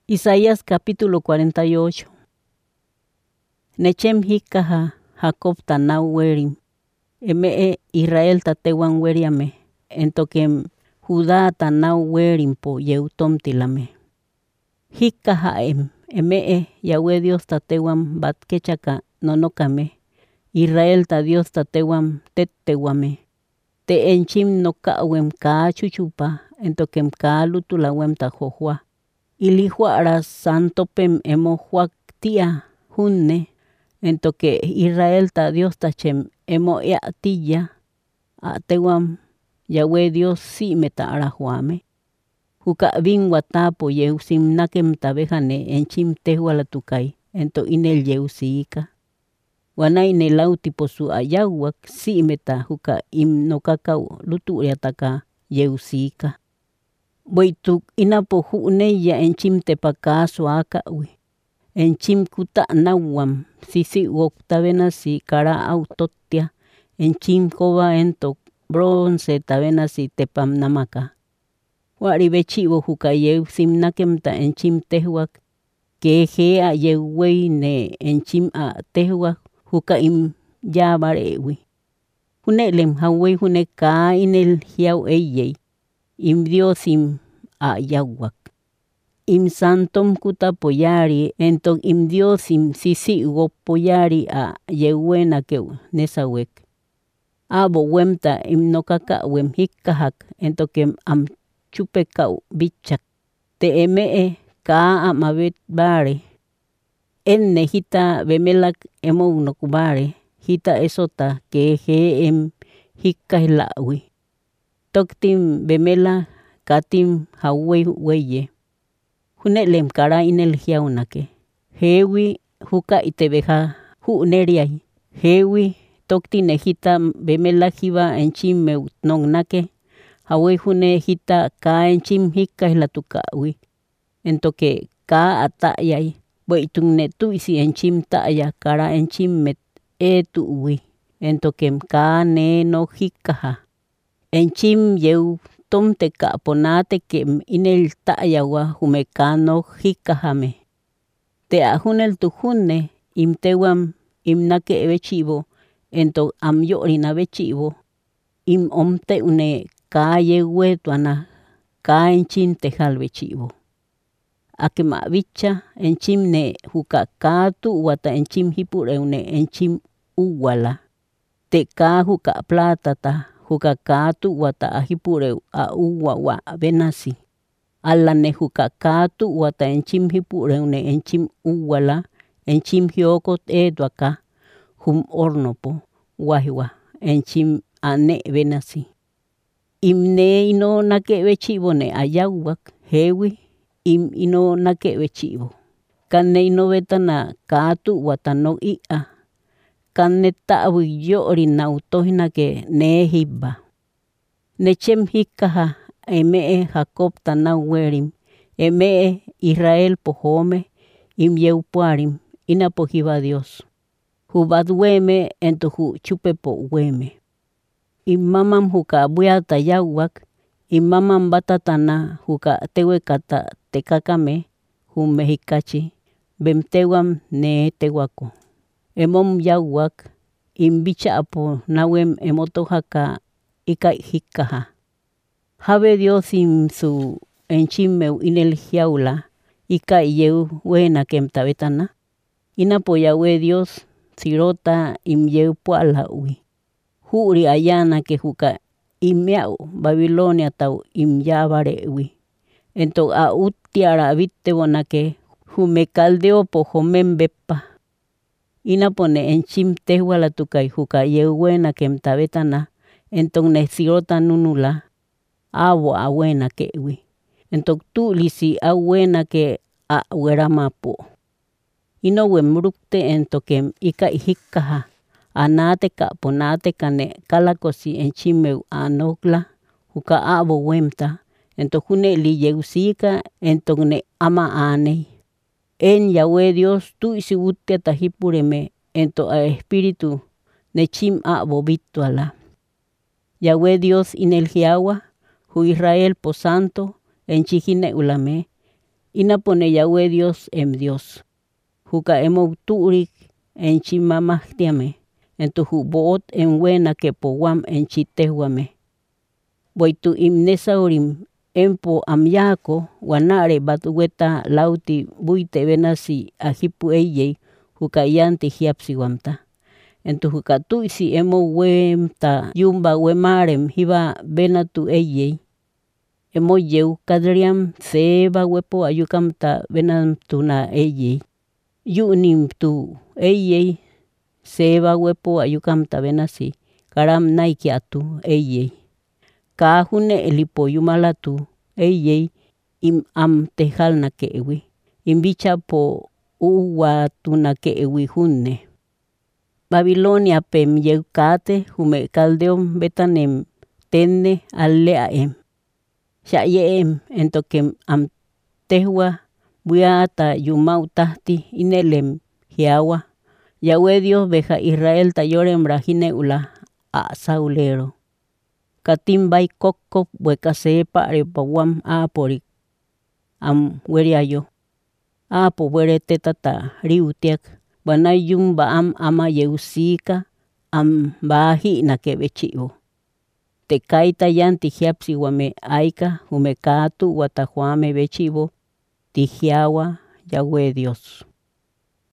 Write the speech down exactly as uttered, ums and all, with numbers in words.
Isaías capítulo cuarenta y ocho. Nechem hikaha Jacob tanau werim. Eme Israel tatewan weriame. Entokem Judá tanau werim po yeutom tilame. Hikaha em. Eme Yahweh Dios tatewan batkechaka nonokame. Israel ta Dios tatewan tetewame. Te enchim no kawem ka chuchupa. Entokem ka lutulawem ta jojoa. Ilihuara santopem emo tia junne. Entoque Israel ta Dios tachem emo ea tilla. Atewam Yahweh Dios si meta arahuame. Huka bin watapo yeusim nakem tabejane enchim tehuala tukai. Ento inel yeusika. Wanay nelau tipo su ayawak si meta huka im no kakau luturiataka yeusika. Boituk inapo huneya enchim tepaka suakawi. Enchim kuta nawam sisi woktabena si kara autotia. Enchim kova entok bronce tabena si tepam namaka. Wari bechivo huka yeusim nakemta enchim tehuak. Kejea yewei ne enchim a tehuak huka im yabarewi. Hunelem hawei huneka inel hiau eyei. Im diosim a yawak. Im santom kuta poyari entok im diosim sisi wopoyari a yewena keu nesawek. Abo wemta im nokaka wem hikahak entokem am chupekau bichak. Te emee ka amabet bare. Enne hita bemelak emo nokubare. Hita esota ke he em hikahlawi. Toktim bemela katim hawei weye. Hunelem kara inel hiaunake. Hewi huka itebeja hu neriai. Hewi tokti nejita bemela hiva enchim meutnongnake. Hawei hune hita ka enchim hikahlatukawi. Entoke ka atayai. Boitun netu isi enchim taya kara enchim met etuwi. Entokem ka ne no hikaha. Enchim yeu tom te ka ponate ke inel tayawa humekano hikahame. Te ahunel tuhune im tewam im nake bechivo ento am yorina bechivo im omte une ka yewetuana ka enchim tejal bechivo. Akema bicha enchim ne huka katu wata enchim hipureune enchim uwala. Te ka huka plata ta. Huka katu wata ahipureu a uwa wa benasi. Ala ne huka katu wata enchim hipureu ne enchim uwala. Enchim hiokot edwaka. Hum ornopo. Wahiwa. Enchim ane benasi. Imne ino nake bechivo ne ayawak. Hewi. Im ino nake bechivo. Kane ino betana katu wata no ia. Kane ta'u yori na utohina ke ne hiba. Nechem hikaha eme Jacob tanau werim. Eme Israel pohome im yeupuarim. Inapo hiba Dios. Hubad weme entohu chupepo weme. Imamam huka buiata yawak. Imamam batatana huka tewe kata tekakame. Hum mexikachi. Bemtewam ne tewako. Emom yawak im bicha apo nawem emotohaka ika hikaha. Habe Dios im su enchimeu inel hiaula ika yeu wena kem tabetana. Inapo Yahweh Dios sirota im yeu puala ui. Huri ayana ke huka imiau Babilonia tau im yabare ui. Ento a utiara vite bonake humekaldeo po homem bepa. Inapone enchim tehuala tukai huka yeuwena kem tabetana. Entok nesirota nunula. Awo awena kewi. Entok tu lisi awena ke a weramapo. Ino wemrukte entokem ika hikaha. Anate ka ponate kane kalakosi enchimeu anokla. Huka awo wemta. Entok hune li yeusika entok ne ama anei. En Yahweh Dios tu isi utia tahipureme ento a espíritu nechim a bobituala. Yahweh Dios inel hiawa hu Israel po santo en chihine ulame Inapone Yahweh Dios em Dios. Juka emo turik en chimamahtiame. En tu jubot en buena que powam en chitehuame. Boitu imnesaurim empo amyako wanare batuweta lauti buite benasi ajipu eye juka yanti hiapsiwamta. En tu juka tuisi emo wemta yumba wemarem hiba benatu eye. Emo yeu kadriam seba wepo ayukamta benam tuna eye. Yunim tu eye seba wepo ayukamta benasi karam naikiatu eye. Kahune elipo yumalatu eye im am tejal na keewi. Imbicha po uwa tuna keewi junne. Babilonia pem yeukate hume caldeom betanem tenne aleaem. Shayeem entokem am tehua buiata yumau tahti inelem hiawa. Yahweh Dios beja Israel tayorem rajine ula a saulero. Katimbay kokop bueka sepa repawam aporik am weriayo. Apo were tetata riutiak. Banayum baam ama yeusika am bahi na kebechivo. Te kaita yanti hiapsi wame aika humekatu watahuame bechivo. Tijiawa Yahweh Dios.